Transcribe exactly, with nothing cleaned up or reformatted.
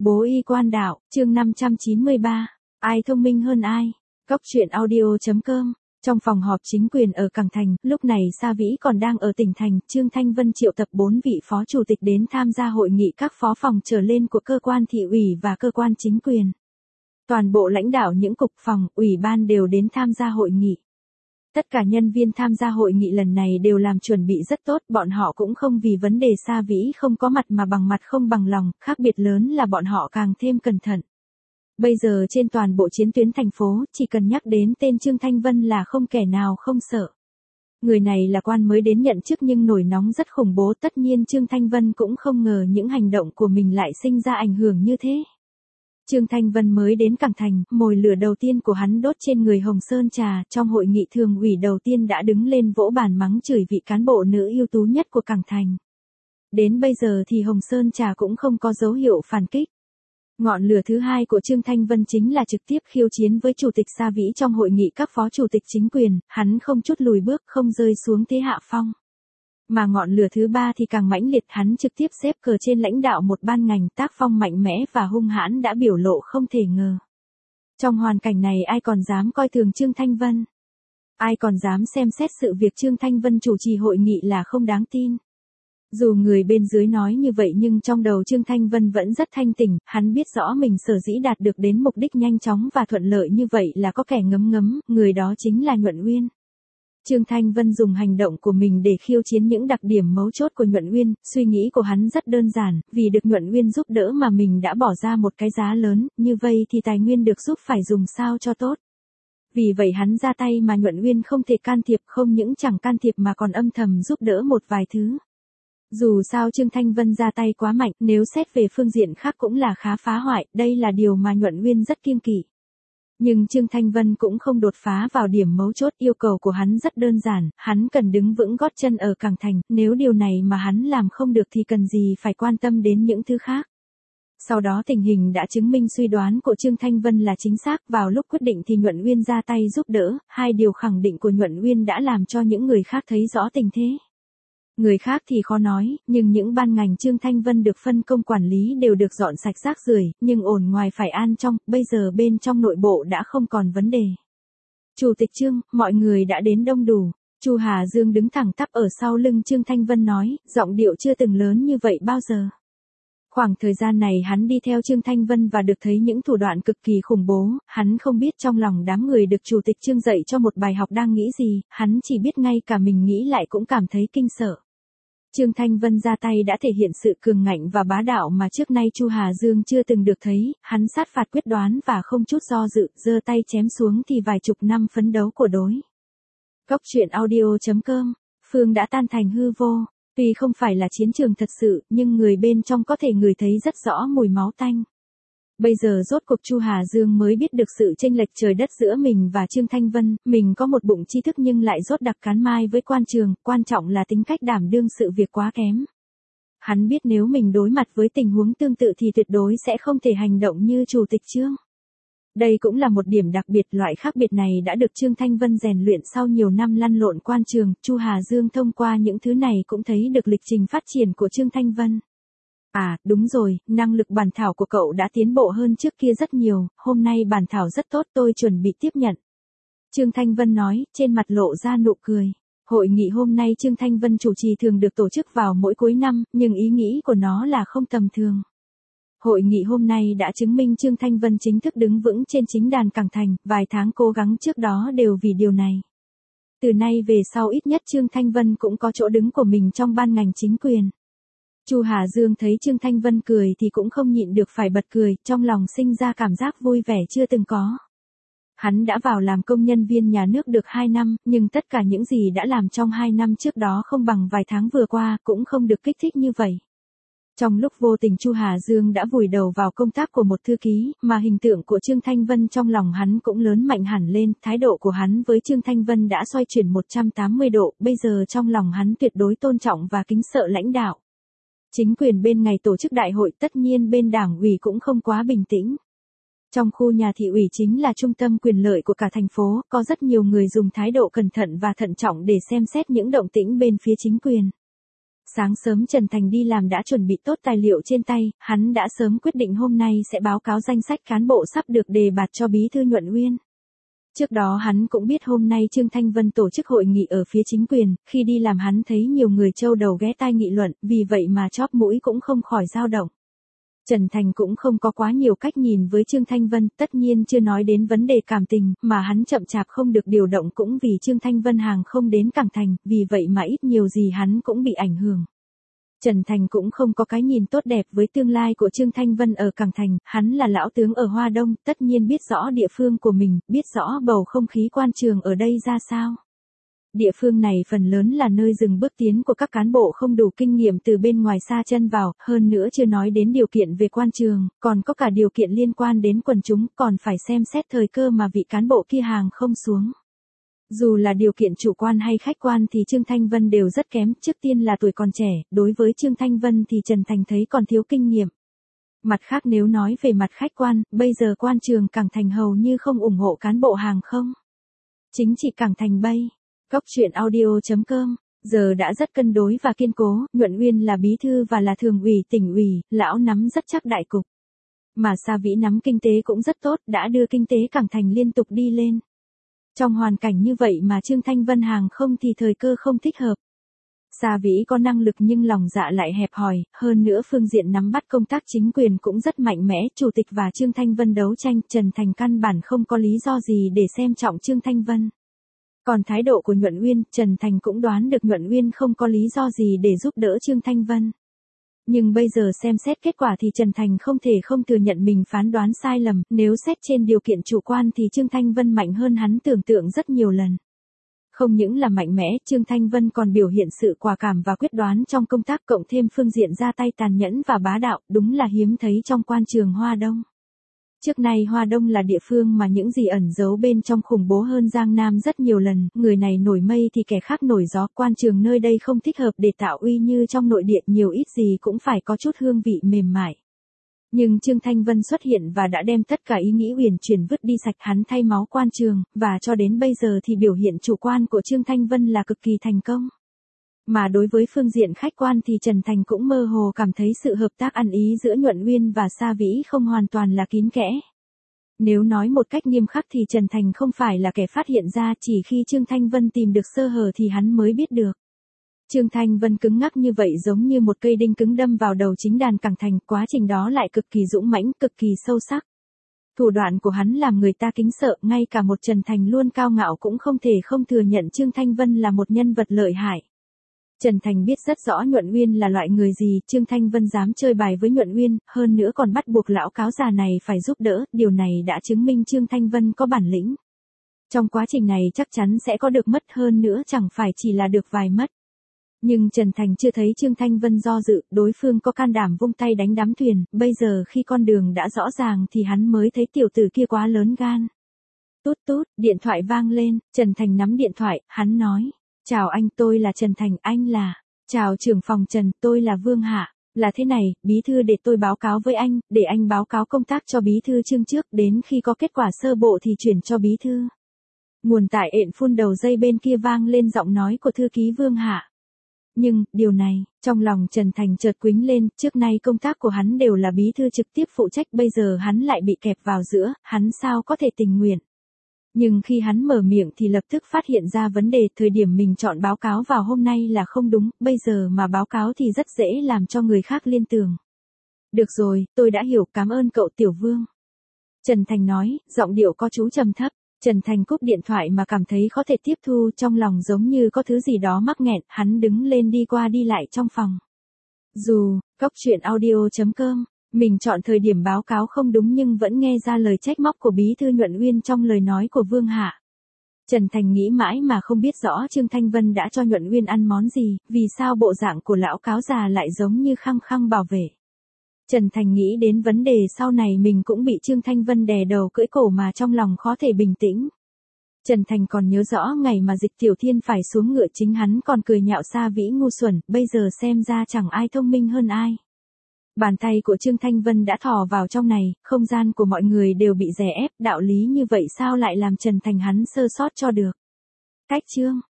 Bố y quan đạo, chương năm trăm chín mươi ba. Ai thông minh hơn ai? Cóc truyện audio chấm com. Trong phòng họp chính quyền ở Cảng Thành, lúc này Sa Vĩ còn đang ở tỉnh thành, Trương Thanh Vân triệu tập bốn vị phó chủ tịch đến tham gia hội nghị các phó phòng trở lên của cơ quan thị ủy và cơ quan chính quyền. Toàn bộ lãnh đạo những cục phòng, ủy ban đều đến tham gia hội nghị. Tất cả nhân viên tham gia hội nghị lần này đều làm chuẩn bị rất tốt, bọn họ cũng không vì vấn đề Sa Vĩ không có mặt mà bằng mặt không bằng lòng, khác biệt lớn là bọn họ càng thêm cẩn thận. Bây giờ trên toàn bộ chiến tuyến thành phố, chỉ cần nhắc đến tên Trương Thanh Vân là không kẻ nào không sợ. Người này là quan mới đến nhận chức nhưng nổi nóng rất khủng bố, tất nhiên Trương Thanh Vân cũng không ngờ những hành động của mình lại sinh ra ảnh hưởng như thế. Trương Thanh Vân mới đến Cảng Thành, mồi lửa đầu tiên của hắn đốt trên người Hồng Sơn Trà, trong hội nghị thường ủy đầu tiên đã đứng lên vỗ bàn mắng chửi vị cán bộ nữ ưu tú nhất của Cảng Thành. Đến bây giờ thì Hồng Sơn Trà cũng không có dấu hiệu phản kích. Ngọn lửa thứ hai của Trương Thanh Vân chính là trực tiếp khiêu chiến với Chủ tịch Sa Vĩ trong hội nghị các phó chủ tịch chính quyền, hắn không chút lùi bước, không rơi xuống thế hạ phong. Mà ngọn lửa thứ ba thì càng mãnh liệt, hắn trực tiếp xếp cờ trên lãnh đạo một ban ngành, tác phong mạnh mẽ và hung hãn đã biểu lộ không thể ngờ. Trong hoàn cảnh này ai còn dám coi thường Trương Thanh Vân? Ai còn dám xem xét sự việc Trương Thanh Vân chủ trì hội nghị là không đáng tin? Dù người bên dưới nói như vậy nhưng trong đầu Trương Thanh Vân vẫn rất thanh tỉnh, hắn biết rõ mình sở dĩ đạt được đến mục đích nhanh chóng và thuận lợi như vậy là có kẻ ngấm ngấm, người đó chính là Nhuận Uyên. Trương Thanh Vân dùng hành động của mình để khiêu chiến những đặc điểm mấu chốt của Nhuận Uyên, suy nghĩ của hắn rất đơn giản, vì được Nhuận Uyên giúp đỡ mà mình đã bỏ ra một cái giá lớn, như vậy thì tài nguyên được giúp phải dùng sao cho tốt. Vì vậy hắn ra tay mà Nhuận Uyên không thể can thiệp, không những chẳng can thiệp mà còn âm thầm giúp đỡ một vài thứ. Dù sao Trương Thanh Vân ra tay quá mạnh, nếu xét về phương diện khác cũng là khá phá hoại, đây là điều mà Nhuận Uyên rất kiêng kỵ. Nhưng Trương Thanh Vân cũng không đột phá vào điểm mấu chốt, yêu cầu của hắn rất đơn giản, hắn cần đứng vững gót chân ở Cảng Thành, nếu điều này mà hắn làm không được thì cần gì phải quan tâm đến những thứ khác. Sau đó tình hình đã chứng minh suy đoán của Trương Thanh Vân là chính xác, vào lúc quyết định thì Nhuận Uyên ra tay giúp đỡ, hai điều khẳng định của Nhuận Uyên đã làm cho những người khác thấy rõ tình thế. Người khác thì khó nói, nhưng những ban ngành Trương Thanh Vân được phân công quản lý đều được dọn sạch rác rưởi, nhưng ổn ngoài phải an trong, bây giờ bên trong nội bộ đã không còn vấn đề. Chủ tịch Trương, mọi người đã đến đông đủ. Chu Hà Dương đứng thẳng tắp ở sau lưng Trương Thanh Vân nói, giọng điệu chưa từng lớn như vậy bao giờ. Khoảng thời gian này hắn đi theo Trương Thanh Vân và được thấy những thủ đoạn cực kỳ khủng bố, hắn không biết trong lòng đám người được Chủ tịch Trương dạy cho một bài học đang nghĩ gì, hắn chỉ biết ngay cả mình nghĩ lại cũng cảm thấy kinh sợ. Trương Thanh Vân ra tay đã thể hiện sự cường ngạnh và bá đạo mà trước nay Chu Hà Dương chưa từng được thấy, hắn sát phạt quyết đoán và không chút do dự, giơ tay chém xuống thì vài chục năm phấn đấu của đối. Cóc truyện audio chấm com, Phương đã tan thành hư vô, tuy không phải là chiến trường thật sự, nhưng người bên trong có thể ngửi thấy rất rõ mùi máu tanh. Bây giờ rốt cuộc Chu Hà Dương mới biết được sự chênh lệch trời đất giữa mình và Trương Thanh Vân, mình có một bụng tri thức nhưng lại rốt đặc cán mai với quan trường, quan trọng là tính cách đảm đương sự việc quá kém. Hắn biết nếu mình đối mặt với tình huống tương tự thì tuyệt đối sẽ không thể hành động như Chủ tịch Trương. Đây cũng là một điểm đặc biệt, loại khác biệt này đã được Trương Thanh Vân rèn luyện sau nhiều năm lăn lộn quan trường, Chu Hà Dương thông qua những thứ này cũng thấy được lịch trình phát triển của Trương Thanh Vân. À, đúng rồi, năng lực bản thảo của cậu đã tiến bộ hơn trước kia rất nhiều, hôm nay bản thảo rất tốt, tôi chuẩn bị tiếp nhận. Trương Thanh Vân nói, trên mặt lộ ra nụ cười. Hội nghị hôm nay Trương Thanh Vân chủ trì thường được tổ chức vào mỗi cuối năm, nhưng ý nghĩ của nó là không tầm thường. Hội nghị hôm nay đã chứng minh Trương Thanh Vân chính thức đứng vững trên chính đàn Cảng Thành, vài tháng cố gắng trước đó đều vì điều này. Từ nay về sau ít nhất Trương Thanh Vân cũng có chỗ đứng của mình trong ban ngành chính quyền. Chu Hà Dương thấy Trương Thanh Vân cười thì cũng không nhịn được phải bật cười, trong lòng sinh ra cảm giác vui vẻ chưa từng có. Hắn đã vào làm công nhân viên nhà nước được hai năm, nhưng tất cả những gì đã làm trong hai năm trước đó không bằng vài tháng vừa qua, cũng không được kích thích như vậy. Trong lúc vô tình Chu Hà Dương đã vùi đầu vào công tác của một thư ký, mà hình tượng của Trương Thanh Vân trong lòng hắn cũng lớn mạnh hẳn lên, thái độ của hắn với Trương Thanh Vân đã xoay chuyển một trăm tám mươi độ, bây giờ trong lòng hắn tuyệt đối tôn trọng và kính sợ lãnh đạo. Chính quyền bên ngày tổ chức đại hội, tất nhiên bên đảng ủy cũng không quá bình tĩnh. Trong khu nhà thị ủy chính là trung tâm quyền lợi của cả thành phố, có rất nhiều người dùng thái độ cẩn thận và thận trọng để xem xét những động tĩnh bên phía chính quyền. Sáng sớm Trần Thành đi làm đã chuẩn bị tốt tài liệu trên tay, hắn đã sớm quyết định hôm nay sẽ báo cáo danh sách cán bộ sắp được đề bạt cho Bí thư Nhuận Uyên. Trước đó hắn cũng biết hôm nay Trương Thanh Vân tổ chức hội nghị ở phía chính quyền, khi đi làm hắn thấy nhiều người châu đầu ghé tai nghị luận, vì vậy mà chóp mũi cũng không khỏi dao động. Trần Thành cũng không có quá nhiều cách nhìn với Trương Thanh Vân, tất nhiên chưa nói đến vấn đề cảm tình, mà hắn chậm chạp không được điều động cũng vì Trương Thanh Vân hàng không đến Cảng Thành, vì vậy mà ít nhiều gì hắn cũng bị ảnh hưởng. Trần Thành cũng không có cái nhìn tốt đẹp với tương lai của Trương Thanh Vân ở Cảng Thành, hắn là lão tướng ở Hoa Đông, tất nhiên biết rõ địa phương của mình, biết rõ bầu không khí quan trường ở đây ra sao. Địa phương này phần lớn là nơi dừng bước tiến của các cán bộ không đủ kinh nghiệm từ bên ngoài xa chân vào, hơn nữa chưa nói đến điều kiện về quan trường, còn có cả điều kiện liên quan đến quần chúng, còn phải xem xét thời cơ mà vị cán bộ kia hàng không xuống. Dù là điều kiện chủ quan hay khách quan thì Trương Thanh Vân đều rất kém, trước tiên là tuổi còn trẻ, đối với Trương Thanh Vân thì Trần Thành thấy còn thiếu kinh nghiệm. Mặt khác nếu nói về mặt khách quan, bây giờ quan trường Cảng Thành hầu như không ủng hộ cán bộ hàng không. Chính trị Cảng Thành bay. Góc truyện audio chấm com, giờ đã rất cân đối và kiên cố, Nhuận Uyên là bí thư và là thường ủy tỉnh ủy, lão nắm rất chắc đại cục. Mà Sa Vĩ nắm kinh tế cũng rất tốt, đã đưa kinh tế Cảng Thành liên tục đi lên. Trong hoàn cảnh như vậy mà Trương Thanh Vân hàng không thì thời cơ không thích hợp. Sa Vĩ có năng lực nhưng lòng dạ lại hẹp hòi, hơn nữa phương diện nắm bắt công tác chính quyền cũng rất mạnh mẽ, Chủ tịch và Trương Thanh Vân đấu tranh, Trần Thành căn bản không có lý do gì để xem trọng Trương Thanh Vân. Còn thái độ của Nhuận Uyên, Trần Thành cũng đoán được Nhuận Uyên không có lý do gì để giúp đỡ Trương Thanh Vân. Nhưng bây giờ xem xét kết quả thì Trần Thành không thể không thừa nhận mình phán đoán sai lầm, nếu xét trên điều kiện chủ quan thì Trương Thanh Vân mạnh hơn hắn tưởng tượng rất nhiều lần. Không những là mạnh mẽ, Trương Thanh Vân còn biểu hiện sự quả cảm và quyết đoán trong công tác, cộng thêm phương diện ra tay tàn nhẫn và bá đạo, đúng là hiếm thấy trong quan trường Hoa Đông. Trước nay Hoa Đông là địa phương mà những gì ẩn giấu bên trong khủng bố hơn Giang Nam rất nhiều lần, người này nổi mây thì kẻ khác nổi gió, quan trường nơi đây không thích hợp để tạo uy như trong nội địa, nhiều ít gì cũng phải có chút hương vị mềm mại. Nhưng Trương Thanh Vân xuất hiện và đã đem tất cả ý nghĩ uyển chuyển vứt đi sạch, hắn thay máu quan trường, và cho đến bây giờ thì biểu hiện chủ quan của Trương Thanh Vân là cực kỳ thành công. Mà đối với phương diện khách quan thì Trần Thành cũng mơ hồ cảm thấy sự hợp tác ăn ý giữa Nhuận Uyên và Sa Vĩ không hoàn toàn là kín kẽ. Nếu nói một cách nghiêm khắc thì Trần Thành không phải là kẻ phát hiện ra, chỉ khi Trương Thanh Vân tìm được sơ hở thì hắn mới biết được. Trương Thanh Vân cứng ngắc như vậy giống như một cây đinh cứng đâm vào đầu chính đàn Cảng Thành, quá trình đó lại cực kỳ dũng mãnh, cực kỳ sâu sắc. Thủ đoạn của hắn làm người ta kính sợ, ngay cả một Trần Thành luôn cao ngạo cũng không thể không thừa nhận Trương Thanh Vân là một nhân vật lợi hại. Trần Thành biết rất rõ Nhuận Uyên là loại người gì, Trương Thanh Vân dám chơi bài với Nhuận Uyên, hơn nữa còn bắt buộc lão cáo già này phải giúp đỡ, điều này đã chứng minh Trương Thanh Vân có bản lĩnh. Trong quá trình này chắc chắn sẽ có được mất, hơn nữa chẳng phải chỉ là được vài mất. Nhưng Trần Thành chưa thấy Trương Thanh Vân do dự, đối phương có can đảm vung tay đánh đám thuyền, bây giờ khi con đường đã rõ ràng thì hắn mới thấy tiểu tử kia quá lớn gan. Tút tút, điện thoại vang lên, Trần Thành nắm điện thoại, hắn nói. Chào anh, tôi là Trần Thành, anh là. Chào trưởng phòng Trần, tôi là Vương Hạ. Là thế này, bí thư để tôi báo cáo với anh, để anh báo cáo công tác cho bí thư Trương trước, đến khi có kết quả sơ bộ thì chuyển cho bí thư. Nguồn tại ện phun đầu dây bên kia vang lên giọng nói của thư ký Vương Hạ. Nhưng, điều này, trong lòng Trần Thành chợt quính lên, trước nay công tác của hắn đều là bí thư trực tiếp phụ trách, bây giờ hắn lại bị kẹp vào giữa, hắn sao có thể tình nguyện. Nhưng khi hắn mở miệng thì lập tức phát hiện ra vấn đề, thời điểm mình chọn báo cáo vào hôm nay là không đúng, bây giờ mà báo cáo thì rất dễ làm cho người khác liên tưởng. Được rồi, tôi đã hiểu, cảm ơn cậu Tiểu Vương. Trần Thành nói, giọng điệu có chú trầm thấp. Trần Thành cúp điện thoại mà cảm thấy có thể tiếp thu, trong lòng giống như có thứ gì đó mắc nghẹn, hắn đứng lên đi qua đi lại trong phòng. Dù, góc truyện audio chấm com, mình chọn thời điểm báo cáo không đúng nhưng vẫn nghe ra lời trách móc của bí thư Nhuận Uyên trong lời nói của Vương Hạ. Trần Thành nghĩ mãi mà không biết rõ Trương Thanh Vân đã cho Nhuận Uyên ăn món gì, vì sao bộ dạng của lão cáo già lại giống như khăng khăng bảo vệ. Trần Thành nghĩ đến vấn đề sau này mình cũng bị Trương Thanh Vân đè đầu cưỡi cổ mà trong lòng khó thể bình tĩnh. Trần Thành còn nhớ rõ ngày mà Dịch Tiểu Thiên phải xuống ngựa, chính hắn còn cười nhạo Sa Vĩ ngu xuẩn, bây giờ xem ra chẳng ai thông minh hơn ai. Bàn tay của Trương Thanh Vân đã thò vào trong này, không gian của mọi người đều bị đè ép, đạo lý như vậy sao lại làm Trần Thành hắn sơ sót cho được. Cách chương